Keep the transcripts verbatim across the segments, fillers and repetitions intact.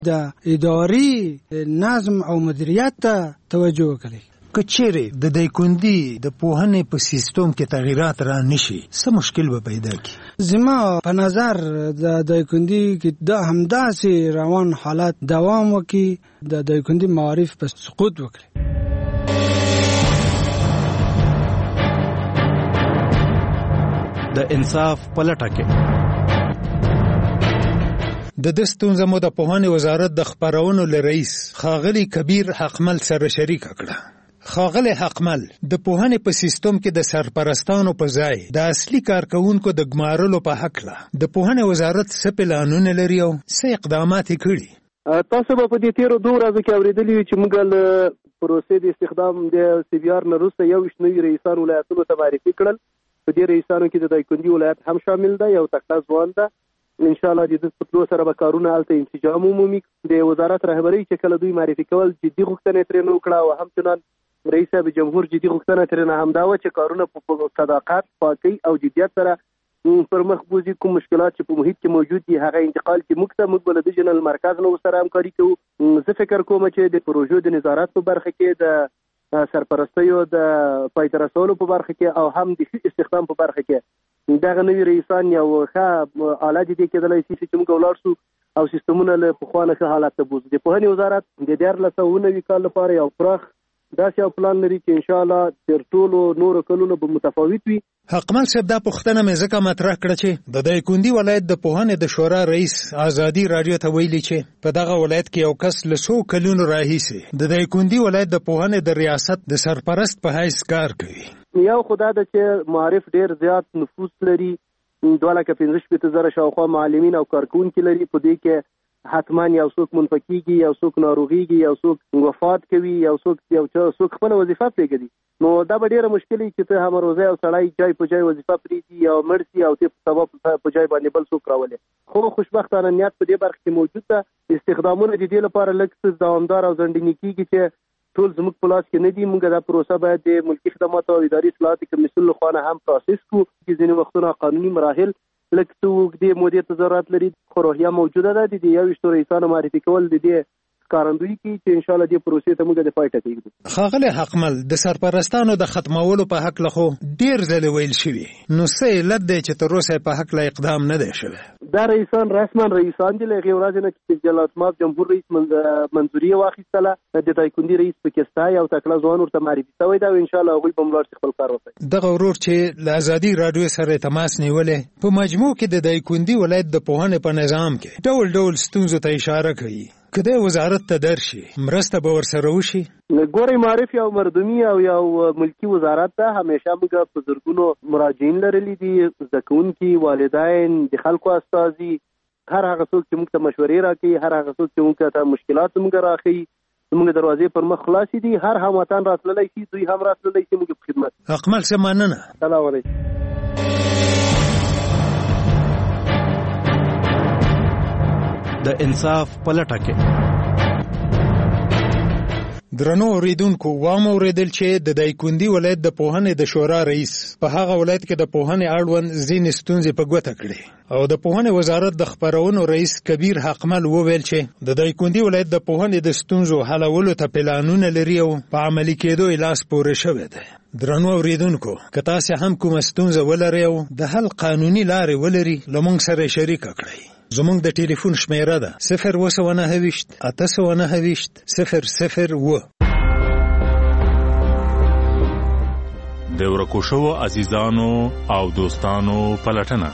د اداري نظم او مدیریت ته توجه وکړي. که چیرې د دایکندي د پوهنې په سیستم کې تغیرات را نشي څه مشکل به پیدا کی؟ زما په نظر د دایکندي کې د همداسې روان حالت دوام وکړي، د دایکندي معارف په سقوط وکړي. د انصاف په لټه کې د دې ستونزه مو د پوهنې وزارت د خبرونو له رئیس ښاغلي کبیر حقمل سره شریک کړه. ښاغلی حقمل، د پوهنې په سیستم کې د سرپرستانو په ځای د اصلي کارکونکو د ګمارلو په هکله د پوهنې وزارت څه پلانونه لري او څه اقدامات یې کړي؟ تاسو به په دې تیرو دوه ورځو کې اورېدلي وي چې موږ له پروسې د استخدام د سی بي آر نه وروسته یو ویشت نوي رئیسان ولایتونو ته معرفي کړل. په دې رئیسانو کې د دایکندي ولایت هم شامل ده، یو تکړه ځوان ده. انشاءالله د دې په سره به کارونه هلته انسجام ومومي. د وزارت رهبرۍ چې کله دوی معرفي کول جدي غوښتنې ترېنه وکړه او همچنان رئیس صاحب جمهور جدي غوښتنه ترېنه همدا وه چې کارونه په صداقت، پاکۍ او جدیت سره پر مخ بوځي. کوم مشکلات چې په محیط کې موجود دي هغه انتقال چې موږ ته موږ به له دې جنرال مرکز نه ورسره همکاري کوو. زه فکر کوم چې د پروژو د نظارت په برخه کې، د سرپرستیو د پای ته رسولو په برخه کې او هم د استخدام په برخه کې دغه نوي رئیسان یو ښه آله دي کېدلی شي چې موږ ولاړ شو او سیستمونه له پخوانه ښه حالت ته بوځو. د پوهنې وزارت د دیارلس سوه نوي کال لپاره یو پراخ داسې یو پلان لري چې انشاءالله تر ټولو نورو کلونو به متفاوت وي. حقمل صاحب، دا پوښتنه مې ځکه مطرح کړه چې د دایکندي ولایت د پوهنې د شورا رئیس ازادي راډیو ته ویلي چې په دغه ولایت کې یو کس له څو کلونو راهیسې د دایکندي ولایت د پوهنې د ریاست د سرپرست په حیث کار کوي. یو خدا ده چې معارف ډیر زیات نفوس لري، دوه لکه پنځه شپېته زره شاوخوا معلمین او کارکونکي لري. په دې کې حتما یو څوک منفکیږي، یو څوک ناروغیږي، یو څوک وفات کوي، یو څوک یو څوک خپل وظیفه پرېږدي. نو دا به ډیره مشکل وي چې ته هم روزه او سړی جای په جای وظیفه پرېږدي او مړ شي او ته په سبا په جای باندې بل څوک راولي. خو خوشبختانه نیت په دې برخه کې موجود ده. استخدامونه د دې لپاره لږ څه دوامدار او ځنډني کېږي چې ټول زموږ په لاس کې نه دي. موږ دا پروسه باید د ملکي خدماتو او اداري اصلاحات کمیسیون له خوا نه هم پروسس کړو چې ځینې وختونه قانوني مراحل لږ څه اوږدې مودې ته ضرورت لري. خو روحیه موجوده ده. د دې یو ویشتو رئیسانو معرفي کول د دې ښکارندویي کوي چې انشاءالله دې پروسې ته موږ د پای ټکی ږدو. ښاغلی حقمل، د سرپرستانو د ختمولو په هکله خو ډېر ځلې ویل شوي، نو څه علت دی چې تر اوسه په هکله اقدام نه دی شوی؟ دا رئیسان رسما رئیسان دي. له هغې ورځې نه چې جلالتمآب جمهور رئیس منظوري یې واخیستله، د دایکندي رئیس پکې ستا یو تکړه ځوان ورته معرفي شوی ده او انشاءالله هغوی به ملاړ شي خپل کار وکړي. دغه ورور چې له ازادي راډیو سره تماس نیولې په مجموع کې د دایکندي ولایت د پوهنې په نظام کې ډول ډول ستونزو ته اشاره کوي. که د وزارت ته درشي مرسته به ورسره وشي؟ ګورئ، معرف یو مردمي او یو ملکی وزارت ده. همیشه موږ په زرګونو مراجعین لرلي دي، زده کوونکي، والدین، د خلکو استازي، هر هغه څوک چې موږ ته مشورې راکوي، هر هغه څوک چې موږ ته مشکلات موږ راښیي، موږ دروازې پر مخ خلاصې دي. هر هموطن راتللی شي، دوی هم راتللی شي، موږ په خدمت. حقمل صاحب، مننه. سلام علیکم. د انصاف په لټه کې درنو اوریدونکو، وام اوریدل چې د دایکندي ولایت د پوهنې د شورا رئیس په هغه ولایت کې د پوهنې اړوند ځینې ستونزې په ګوته کړې او د پوهنې وزارت د خبرونو رئیس کبیر حقمل وویل چې د دایکندي ولایت د پوهنې د ستونزو حلولو ته پلانونه لري او په عملي کېدو یې لاس پورې شوی دی. درنو اوریدونکو، که تاسې هم کومه ستونزه ولرئ او د حل قانوني لارې ولري، له موږ سره شریکه کړئ. زموږ د ټلیفون شمیره ده صفر اوه سوه نهه ویشت اته سوه نهه ویشت صفر صفر اوه. د ورکو شوو عزیزانو او دوستانو پلټنه.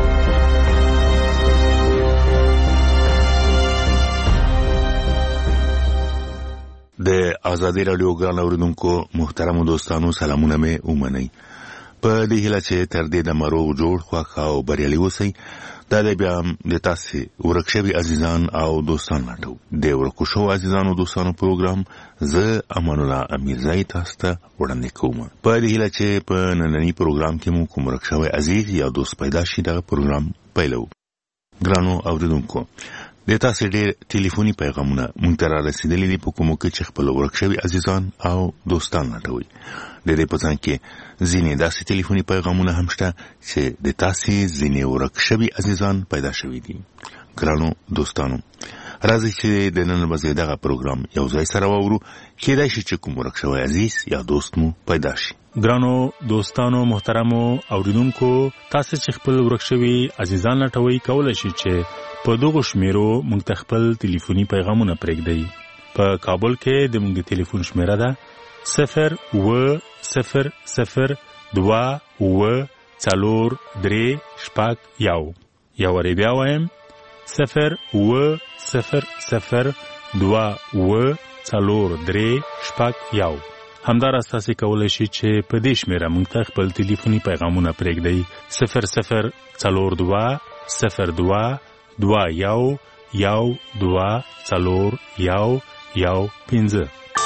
د آزادی راډیو ګران اوریدونکو محترمو دوستانو، سلامونه مې ومنئ. په دې هیله چې تر دې د مروغ جوړ، خوښ او بریالي اوسئ. دا دی بیا د تاسې ورک شوي عزیزان او دوستان لټو. د ورکو شوو عزیزانو دوستانو پروګرام زه امان الله امیرزی تاسو ته وړاندې کوم. په دې هیله چې په ننني پروګرام کې مو کوم ورک شوی عزیز یا دوست پیدا شي، دغه پروګرام پیلو. ګرانو اوریدونکو، د تاسې ډېر ټلیفوني پیغامونه مونږ ته را رسېدلي دي په کومو کې چې خپل ورک شوي عزیزان او دوستان لټوئ. د دې په ځان کې ځینې داسې ټلیفوني پیغامونه هم شته چې د تاسې ځینې ورک شوي عزیزان پیدا شوي دي. ګرانو دوستانو، راځي چې د نن ورځې دغه پروګرام یو ځای سره واورو، کېدای شي چې کوم ورک شوی عزیز یا دوست مو پیدا شي. ګرانو دوستانو محترمو اوریدونکو، تاسو چې خپل ورک شوي عزیزان لټوي کولای شي چې په دغه شمیرو موږ ته خپل ټلیفوني پیغامونه پرېږدئ. په کابل کې د موږ ټلیفون شمیره ده صفر و صفر صفر دوا و څلور درې شپږ یو. یو وری بیا وایم صفر و صفر صفر دوا و څلور درې شپږ یو. همداراز تاسو کولای شئ چې په دې شمیره موږ ته خپل ټلیفوني پیغامونه پرېږدئ صفر صفر څلور دوه صفر دوه دوه یو یو دوه څلور یو یو پنځه.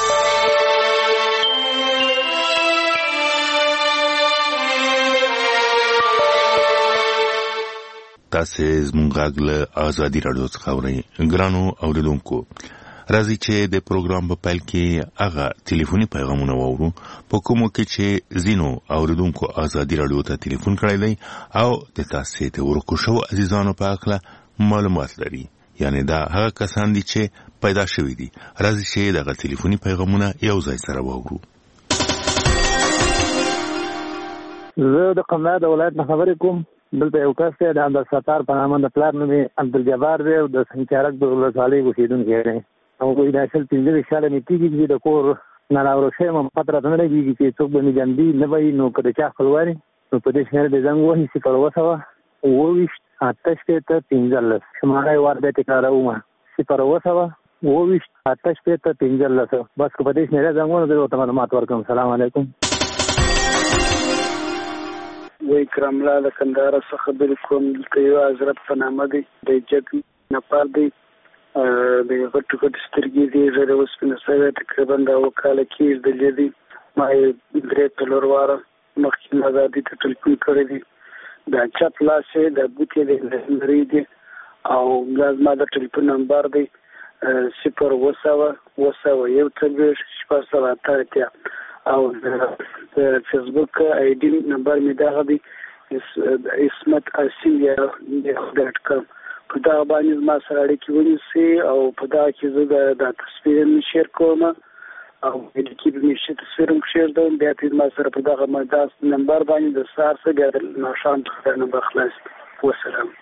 تاسو زموږ غږ له آزادي راډیو څخه اورئ. ګرانو اوریدونکو، راځي چې د پروګرام په پیل کې هغه ټلیفوني پیغامونه واورو په کومو کې چې ځینو اوریدونکو آزادي راډیو ته ټلیفون کړی دی او د تاسو ته ورکو شو عزیزانو په اړه معلومات لري، یعنی دا هغه کسان دي چې پیدا شوي دي. راځي چې دغه ټلیفوني پیغامونه یو ځای سره واورو. زه د قملا د ولایت نه خبرې کوم. دلته یو کس دی، د عبدالستار په نامه، د پلار نوم یې عبدالجبار دی او د سنچارک د ولسوالۍ اوسېدونکی دی. او وایي دا شل پنځه ویشت کاله مې کېږي چې د کور نه راورک شوی یم. پته راته نه لګېږي چې څوک به مې جنبي نه به وي، نو که د چا خپلوان نو په دې شمېره د زنګ وهي صفر اوه سوه اووه ویشت اته شپېته پنځلس. شماره یې وار بیا تکراروم صفر اوه سوه اووه ویشت اته شپېته پنځلس. بس که په دې شمېره زنګ وهنو زه ورته معلومات ورکړم. سلام علیکم. وی کراملا د کندهار څخه خبرې کوم. دلته یو حضرت په نامه دی، د جګ نپال دی، د غټو غټو سترګې دي، ږیره اوسپنه شوې، تقریبا د اوه کاله کېږدلې دي. ما یې درې څلور واره مخکې ازادي ته ټلیفون کړی دی. د چپ لاس یې د ګوتې د لرې دي او دا زما د ټلیفون نمبر دی صفر اوه سوه اوه سوه یو څلوېښت شپږ سوه اته اتیا. او د فیسبوک آی ډي نمبر مې دغه دی اسمت اسیم ډاټ کام. په دغه باندې زما سره اړیکې ونیسئ او په دغه کې زه د تصویر مې شیر کوم او اړیکې به مې ښه تصویر هم کښېږدوم. بیا ته زما سره په دغه نمبر باندې د سهار څخه بیا د ماښام څخه نمبر خلاص. وسلام.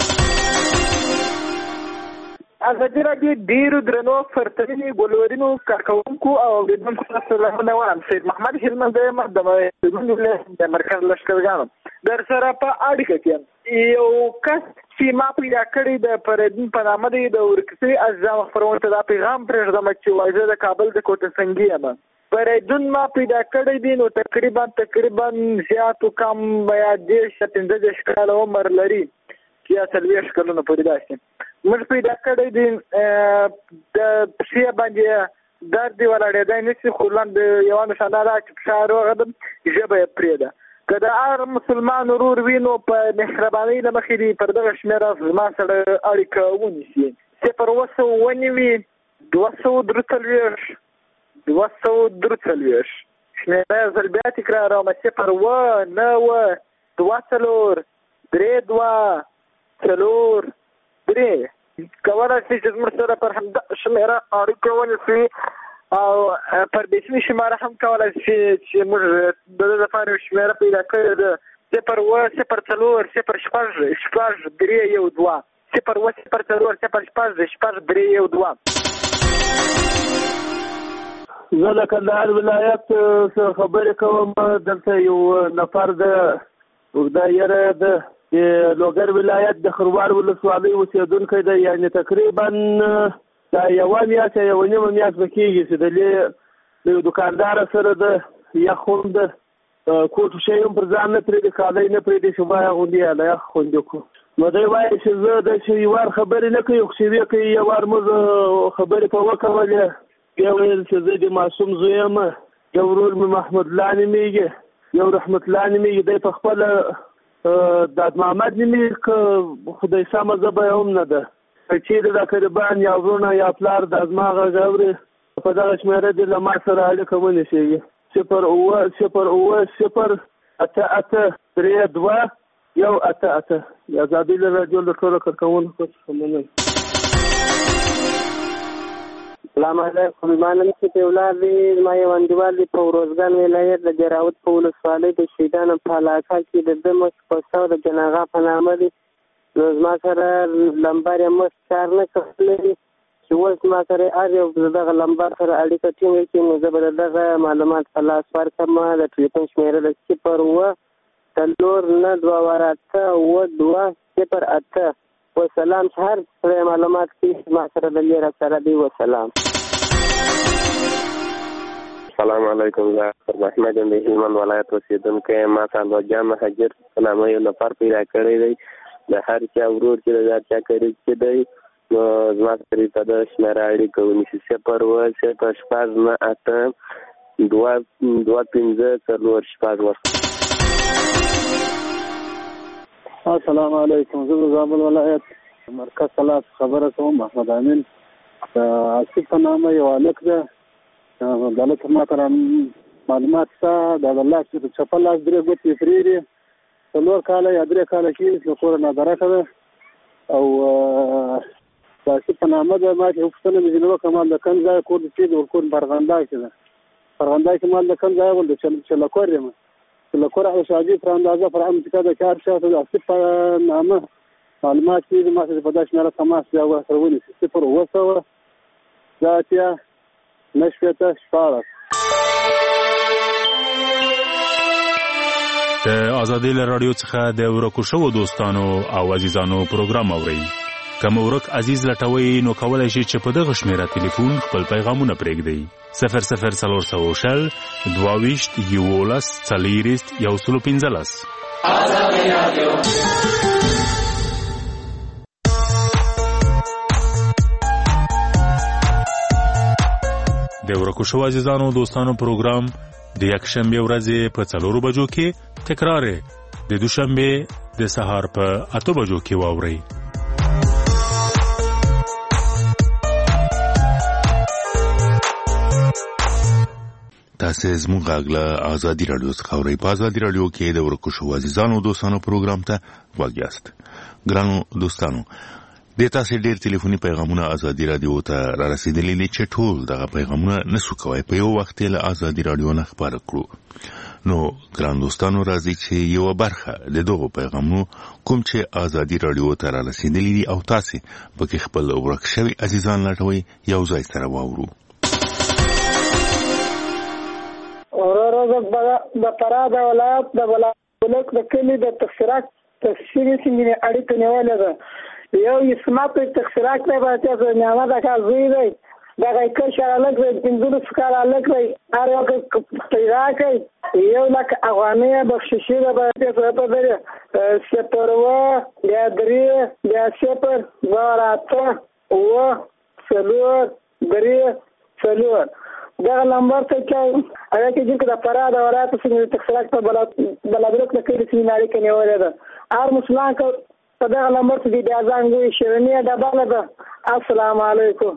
ازادي راډیو ډېرو درنو فرتني ګولورینو کارکوونکو او اوریدونکو ته سلامونه وایم. سید محمد هلمند یم د د مرکز لښکرګانو. در سره په اړیکه کې یو کس چې ما پیدا کړی د فریدون په نامه دی، د ورکسي عزیزانو خپرونې ته دا پیغام پرېږدم چې وایي زه د کابل د کوټه سنګي یم. فریدون ما پیدا کړی دی، نو تقریبا تقریبا زیاتو کم یا دېرش یا پنځه دېرش کاله عمر لري یا څلوېښت کلونه پورې داسې. موږ پیدا کړی دی، د پښې باندې درد یې ولاړېدی نه شي، خو لاندې یوه نښانه ده چې پښه روغه ده، ژبه یې پرېږده. که د هر مسلمان ورور وي نو په مهربانۍ له مخې دې پر دغه شمېره زما سره اړیکه ونیسي. صفر اوه سوه اووه نوي دوه سوه درې څلوېښت دوه سوه درې څلوېښت. شمېره یې زر بیا تکراروم صفر اوه نوه دوه څلور درې دوه څلور درې. کولی شي چې زموږ سره پر همدغه شمېره اړیکه ونیسي او پر بیسمي شماره هم کولی شي چې موږ د ده لپاره یو شمېره پیدا کړې ده صفر اوه صفر څلور صفر شپږ شپږ درې یو دوه صفر اوه صفر څلور صفر شپږ شپږ درې یو دوه. زه د کندهار ولایت څخه خبرې کوم. دلته یو نفر د اوږده یره ده د لوګر ولایت د خروار ولسوالۍ اوسېدونکی دی، یعنې تقریبا دا یوه میاشت یا یوه نیمه میاشت به کېږي چې د د یو دوکاندار سره د یخ هم د کوټ شی هم پر ځان نه پرېږدي، کالی نه پرېږدي چې ما غوندې یا د یخ خوندې کړو. نو دی وایي چې زه د چې یو وار خبرې نه کوي، خو چې کوي یو وار موږ خبرې په وکولې. بیا ویل چې زه د معصوم زوی یم، یو ورور مې محمد الله نومېږي، یو رحمت الله نومېږي. دی په خپله داد محمد نومېږي، که خدای سمه ژبه یې هم نه ده. که چېرې دا قریبان یا ورونه یا پلار دا زما غږ اوري، په دغه شمېره دې له ما سره اړیکه ونیسي. صفر اوه صفر اوه صفر اته اته درې دوه یو اته اته. د ازادۍ راډیو له ټولو کارکوونکو څخه مننه. سلام علیکم. ما نن چې په ولادت دی ما یو انډیوال دی په روزګان ولایت د جراوت په ولسوالۍ د شیدان په علاقه کې د دمش پوسټو د جناغا په نامه دی. نو زما سره لمبر یې مس کار نه کولی چې اوس ما سره هر یو دغه لمبر سره اړیکه ټینګه کړي نو زه به دغه معلومات په لاس ورکړم. د ټلیفون شمېره د صفر اووه څلور نه دوه واره اته اووه دوه صفر اته. وسلام. هر سره معلومات کې ما سره د لیره سره دی. وسلام. السلام علیکم. زه محمد یم د هلمند ولایت اوسېدونکی یم. ما ته الوجا مهاجر په نامه یو نفر پیدا کړی دی. د هر چا ورور چې د هر چا کړی چې دی نو زما سره یې په دغه شمېره اړیکه ونیسي. صفر اووه صفر شپږ نه اته دوه دوه پنځه څلور شپږ وخت. السلام علیکم. زه د زابل ولایت مرکز سلاس خبره کوم. محمد امین د آصف په نامه یو هلک ده. د هلک ما سره معلومات شته. د الله چې چپه لاس درې ګوتې پرې دي. څلور کاله یا درې کاله کېږي چې له کوره نادرکه ده. او د آصف په نامه ده. ما چې پوښتنه مې ځینې وکړه مال د کوم ځای کور دې چې د ورکور فرغندای کې ده. فرغندای کې مال د کوم ځای ول د چلکور یم. چلکور او شاجي پر اندازه پر هم چې دا کار شاته د آصف په نامه معلومات دي. ما چې په داش نه تماس بیا سره ونیسي. صفر اووه سوه دوه اتیا نه شپېته شپاړس. د ازادۍ له راډیو څخه د ورکو شوو دوستانو او عزیزانو پروګرام اورئ. که مو ورک عزیز لټوئ نو کولی شئ چې په دغه شمېره تلیفون خپل پیغامونه پرېږدئ. صفر صفر څلور سوه شل دوه ویشت یولس څلېرویشت یو سل او پنځلس. ازادۍ راډیو. د ورکو شوو عزیزانو دوستانو پروګرام د یکشنبې ورځې په څلورو بجو کې تکرار د دوشنبې د سهار په اته بجو کې واورئ. تاسو زموږ غږ له ازادي راډیو څخه اورئ. په ازادي راډیو کې د ورکو شوو عزیزانو دوستانو پروګرام ته غوږ یاست. ګرانو دوستانو د تاسو ډېر ټلیفوني پیغامونه ازادي راډیو ته را رسیدلي دي چې ټول دغه پیغامونه نسو کوی په یو وخت له ازادي راډیو نه خبر کړو. نو ګران دوستانو راځي چې یو برخه د دغه پیغامونو کوم چې ازادي راډیو ته را رسیدلي دي او تاسو پکې خپل ورک شوی عزیزان لټوي یو ځای سره واورو. اورو د فراه د ولایت د بلک د کلی د تفسیرات تفسیري څنګه اړیکه نیولې ده. یو اسمت تفسیرات ته باندې نیامه دا کار زوی دی. دا کې شاله کې پنځه سکار الګ دی. هر یو کې پیدا کوي یو لک افغاني بخششي ده باندې په دې سپر و یا درې یا سپر وراته و څلور درې څلور. دا نمبر ته چې هغه کې چې د فراه د ولایت څخه تخصیص په بلادرک کې د سیناري کې نیولې ده. هر مسلمان په دا نمبر ته د اذان غوي شرنیه د بالا ده. السلام علیکم.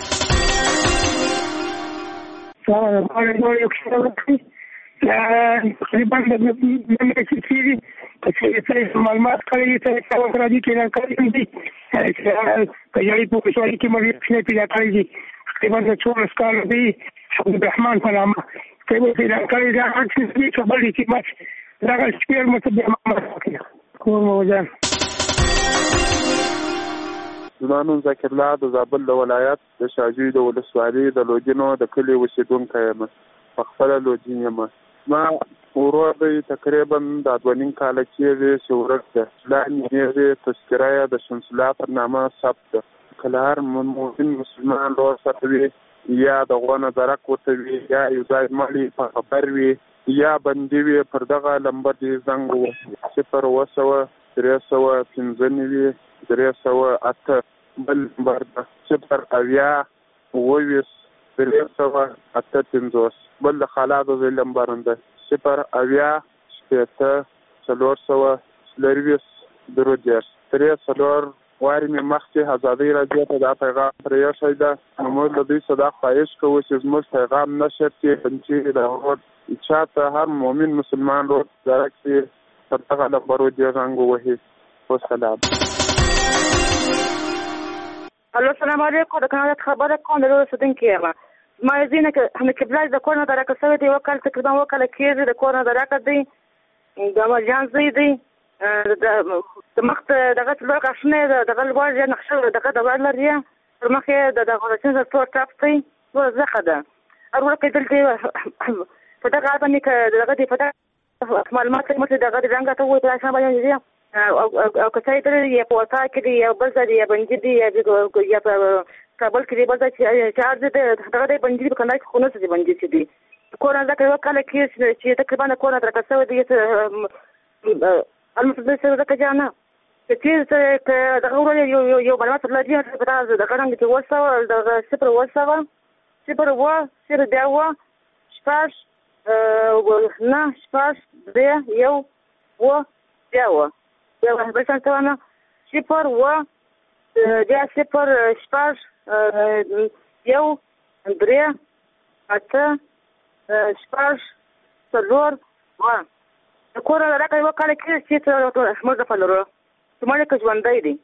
السلام علیکم. تقریبا د نمبر چې چې معلومات کړی ته څو راځي چې نه کړی دي چې یاري په شوالي کې مې څه پیدا کړی دي. تقریبا د څو سکال دی عبدالرحمن په نامه کله پیدا کړی دا هڅه دي چې بلې چې مات دا سپیر مته ما کوم وجه. زمانون ذکر الله د زابل ولایت د شاجوی د ولسوالۍ د لوجینو د کلی اوسیدونکی یم. په خپله لوجین یم. ما ورور دی تقریبا د دوه نیم کاله کېږي چې ورک ده. لاندې یې تذکره یې د شمس الله پر نامه ثبت ده. کله هر مؤمن مسلمان لور سره وي یا د غونه درک ورته وي یا یو ځای مالي په خبر وي یا بندي وي پر دغه لمبر دې زنګ ووهي. صفر اووه سوه درې سوه پنځه نوي درې سوه اته بل نمبر ده. صفر اویا اووه ویشت درې سوه اته پنځوس بل د خالا د زوی لمبر ده. صفر اویا شپېته څلور سوه څلرویشت درې دېرش درې څلور واري مې مخکې ازادۍ راډیو ته دا پیغام پرېښی ده. نو موږ له دوی څخه دا خواهش کوو چې زموږ پیغام نشر کړي چې د ورور چا ته هر مؤمن مسلمان ورور درک چې پر دغه لمبرو دې زنګ ووهي. والسلام. الو السلام علیکم. د کاناډا خبره کوم د اوسیدونکو یم. ما یې نه ک هم کبلای د کورونه درکه سوي دی وکړ تقریبا وکړه کېږي د کورونه درکه دی د مرجان زی دی د مخ دغه لوګه شنه دغه لوګه نقشه دغه د ور لري پر مخ یې د دغه څنګه ټول ټاپ دی ور زخه ده ارول کېدل دی په دغه باندې ک دغه دی په دغه معلومات مو دغه رنګ ته وایي تاسو باندې دی او که څه دی یا په وتا کې دی یا بل ځای دی یا بنجي دی یا یا په کابل کې دی بل ځای چې چارج دی دغه دی بنجي په کنده کې خونه څه دی بنجي چې دی کورونه دا کوي کله کې چې تقریبا کورونه درکسو دی المفروض سره دا کجانا چې دغه ورو یو یو معلومات لري په تاسو د کارنګ کې وسو د صفر وسو صفر و صفر دی و شپږ نه شپږ دی یو و دی و یو به څنګه نه صفر و دی صفر شپږ یو درې اته شپږ څلور و د کور راکړې وکړه کې چې موږ په لورو زموږ کې ژوندۍ دي.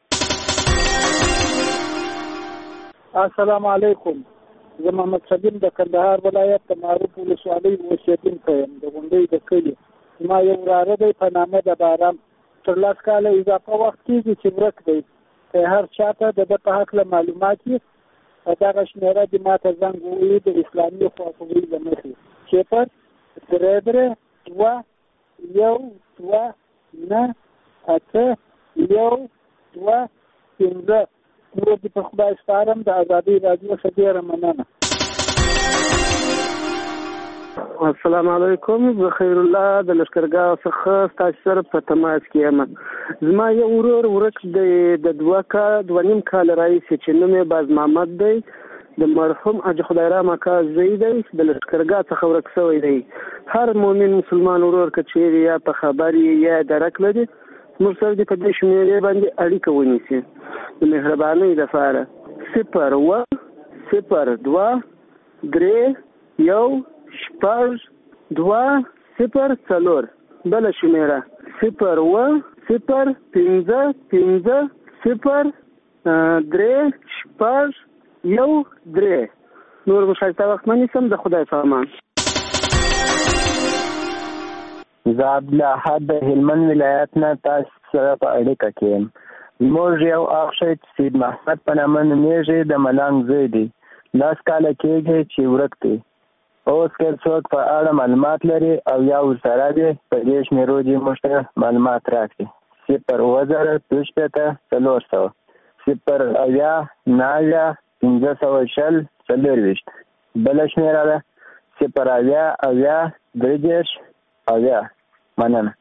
السلام علیکم. زه محمد صدیم د کندهار ولایت د معروف ولسوالۍ اوسېدونکی یم د غونډۍ د کلي. زما یو وراره دی په نامه د باران تر لس کاله اضافه وخت کېږي چې ورک دی. که هر چا ته د ده په هکله معلومات وي دغه شمېره دې ما ته زنګ ووهي د اسلامي خواخوږۍ له مخې صفر درې درې دوه یو دوه نه اته یو دوه پنځه. نور دې په خدای سپارم. د ازادۍ راډیو څخه ډېره مننه. السلام علیکم. زه خیر الله د لښکرګاه څخه ستاسو سره په تماس کې یم. زما یو ورور ورک دی د دوه کال دوه نیم کال راهیسې چې نوم یې باز محمد دی د مرحوم حاجي خدایرام اکا زوی دی د لښکرګاه څخه ورک شوی دی. هر مؤمن مسلمان ورور که چیرې یا په خبر یا درک لري موږ سره دې په دې شمېرې باندې اړیکه ونیسي د مهربانۍ دپاره. صفر اوه صفر دوه درې یو شپږ دوه صفر څلور. بله شمېره صفر اوه صفر پنځه پنځه صفر درې شپږ یو درې. نور مو ښایسته وخت مه نیسم. د خدای په امان. زه عبدالاحد د هلمند ولایت نه تاسو سره په اړیکه کې یم. زموږ یو اخ شهید سید محمد په نامه نومیږي د ملنګ زوی دی. لس کاله کېږي چې ورک دی. اوس که څوک په اړه معلومات لري او یا ورسره دی په دې شمېرو دې موږ ته معلومات راکړي. صفر اووه زره دوه شپېته څلور سوه صفر اویا نهه اویا پنځه سوه شل څلرویشت. بله شمېره ده صفر اویا اویا درې دېرش اویا. مننه.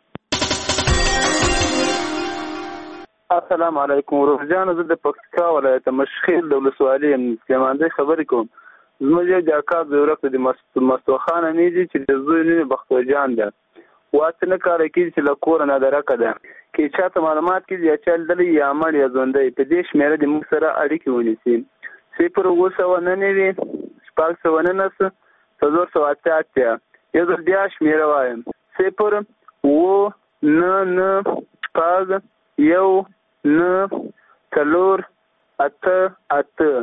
السلام علیکم. ورور جان زه د پکتیکا ولایت مشخیل د ولسوالۍ یم. سلیماندۍ خبرې کوم. زموږ یو د اکا زوی ورک دی مستوخان امیږي چې د زوی نوم بختور جان ده. واته نه کاره کېږي چې له کوره نادرکه ده. که چا ته معلومات کېږي یا چا لیدلی یا مړ یا ژوندی په دې شمېره د موږ سره اړیکې ونیسي. صفر اووه سوه نه نوي شپږ سوه نولس څلور سوه اته اتیا. یو ځل بیا شمېره وایم. صفر اووه نه نه شپږ یو نه څلور اته اته.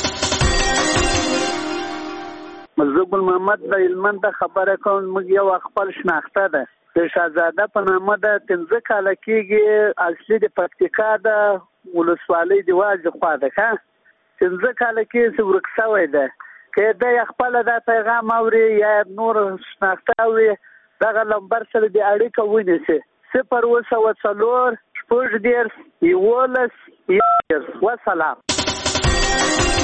زه ګل محمد د هلمند ته خبره کوم. موږ یو خپل شناخته ده د شهزاده په نامه ده. پنځه کاله کېږي. اصلي د پکتیکا د ولسوالۍ د واجې خوا ده. ښه پنځه کاله کېږي چې ورک شوی ده. که دی خپله دا پیغام اوري یا نور شناخته اوري دغه لمبر سره د اړیکه ونیسي. صفر اووه سوه څلور شپږ دېرش یولس یو دېرش. وسلام.